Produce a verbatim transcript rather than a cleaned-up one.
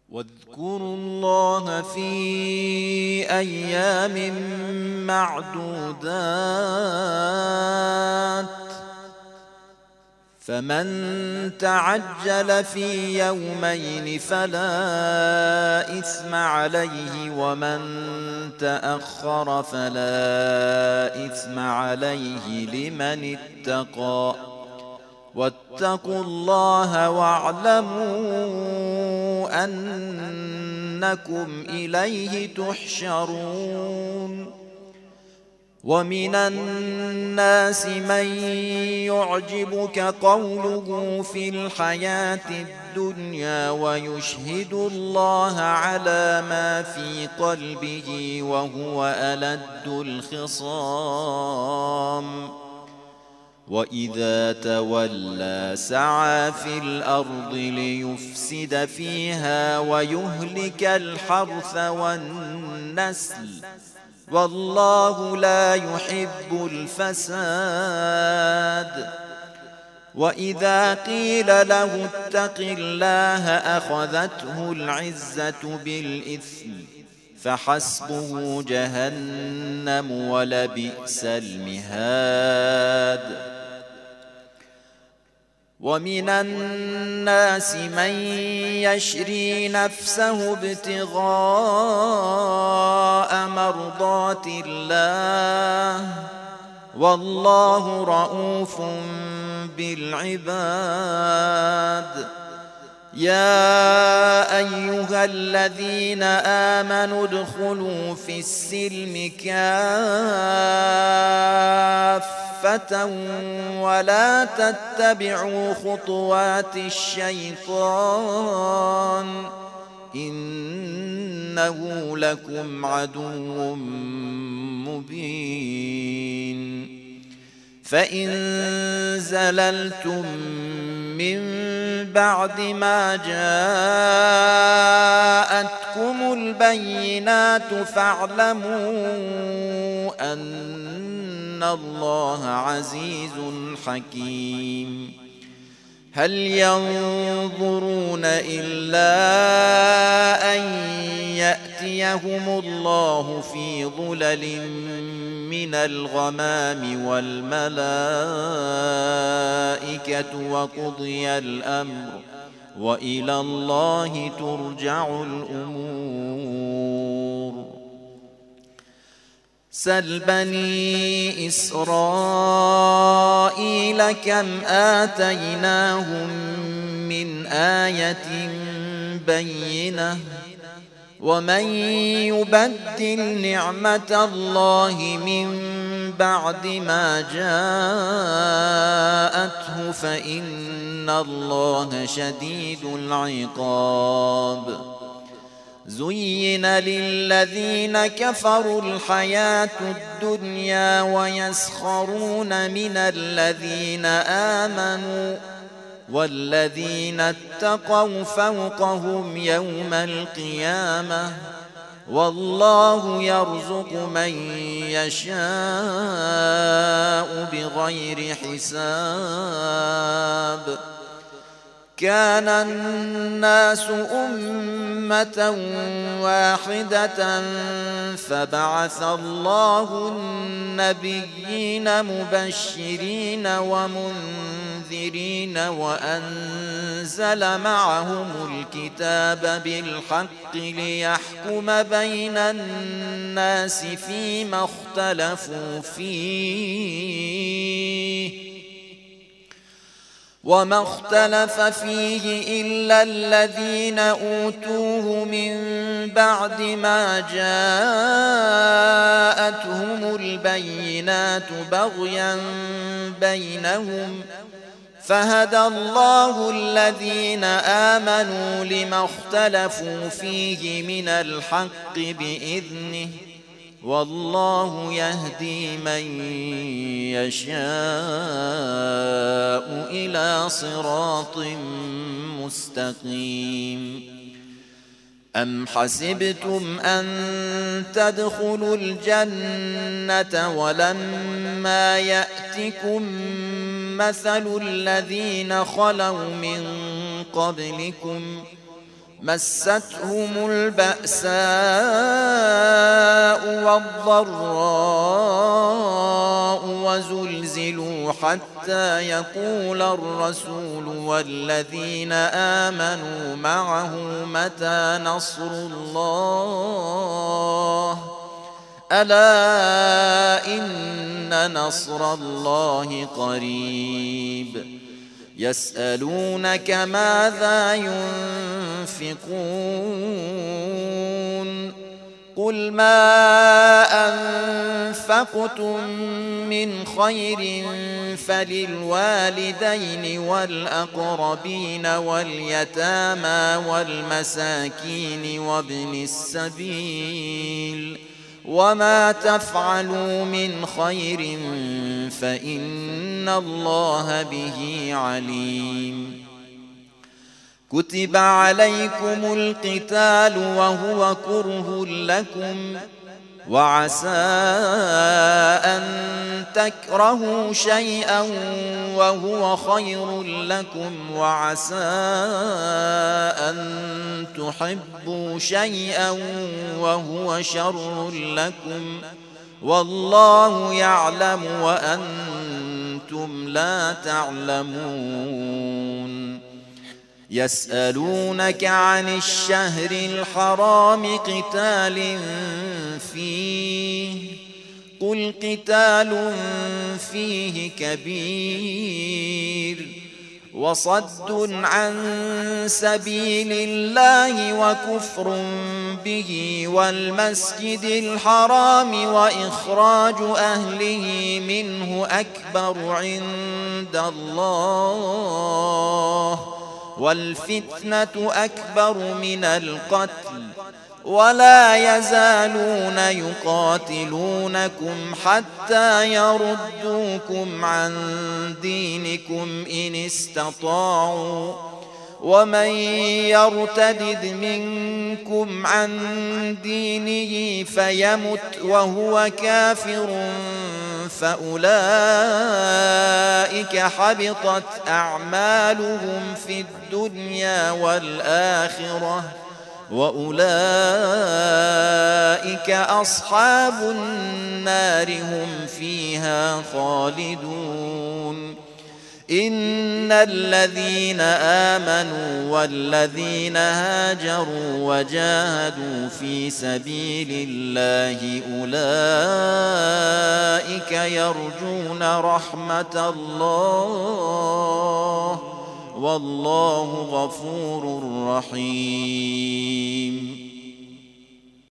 واذكروا الله في أيام معدودات فمن تعجل في يومين فلا إثم عليه ومن تأخر فلا إثم عليه لمن اتقى واتقوا الله واعلموا أنكم إليه تحشرون. ومن الناس من يعجبك قوله في الحياة الدنيا ويشهد الله على ما في قلبه وهو ألد الخصام وإذا تولى سعى في الأرض ليفسد فيها ويهلك الحرث والنسل والله لا يحب الفساد. وإذا قيل له اتق الله أخذته العزة بالإثم فحسبه جهنم ولبئس المهاد. ومن الناس من يشري نفسه ابتغاء مرضات الله والله رؤوف بالعباد. يا أيها الذين آمنوا ادخلوا في السلم كافة ولا تتبعوا خطوات الشيطان إنه لكم عدو مبين. فإن زللتم من بعد ما جاءتكم البينات فاعلموا أن الله عزيز حكيم. هل ينظرون إلا أن يأتيهم الله في ظلل من الغمام والملائكة وقضي الأمر وإلى الله ترجع الأمور. سل بني إسرائيل كم آتيناهم من آية بينة ومن يبدل نعمة الله من بعد ما جاءته فإن الله شديد العقاب. زين للذين كفروا الحياة الدنيا ويسخرون من الذين آمنوا والذين اتقوا فوقهم يوم القيامة والله يرزق من يشاء بغير حساب. كان الناس أمة واحدة فبعث الله النبيين مبشرين ومنذرين وأنزل معهم الكتاب بالحق ليحكم بين الناس فيما اختلفوا فيه وما اختلف فيه إلا الذين أوتوه من بعد ما جاءتهم البينات بغيا بينهم فهدى الله الذين آمنوا لما اختلفوا فيه من الحق بإذنه والله يهدي من يشاء إلى صراط مستقيم. أم حسبتم أن تدخلوا الجنة ولما يأتكم مثل الذين خلوا من قبلكم مستهم البأساء والضراء وزلزلوا حتى يقول الرسول والذين آمنوا معه متى نصر الله ألا إن نصر الله قريب يسألونك ماذا ينفقون قل ما أنفقتم من خير فللوالدين والأقربين واليتامى والمساكين وابن السبيل وما تفعلوا من خير فإن الله به عليم كتب عليكم القتال وهو كره لكم وعسى أن تكرهوا شيئا وهو خير لكم وعسى أن تحبوا شيئا وهو شر لكم والله يعلم وأنتم لا تعلمون يسألونك عن الشهر الحرام قتال فيه قل قتال فيه كبير وصد عن سبيل الله وكفر به والمسجد الحرام وإخراج أهله منه أكبر عند الله والفتنة أكبر من القتل ولا يزالون يقاتلونكم حتى يردوكم عن دينكم إن استطاعوا ومن يرتدد منكم عن دينه فيمت وهو كافر فأولئك حبطت أعمالهم في الدنيا والآخرة وأولئك أصحاب النار هم فيها خالدون إن الذين آمنوا والذين هاجروا وجاهدوا في سبيل الله أولئك يرجون رحمة الله والله غفور رحيم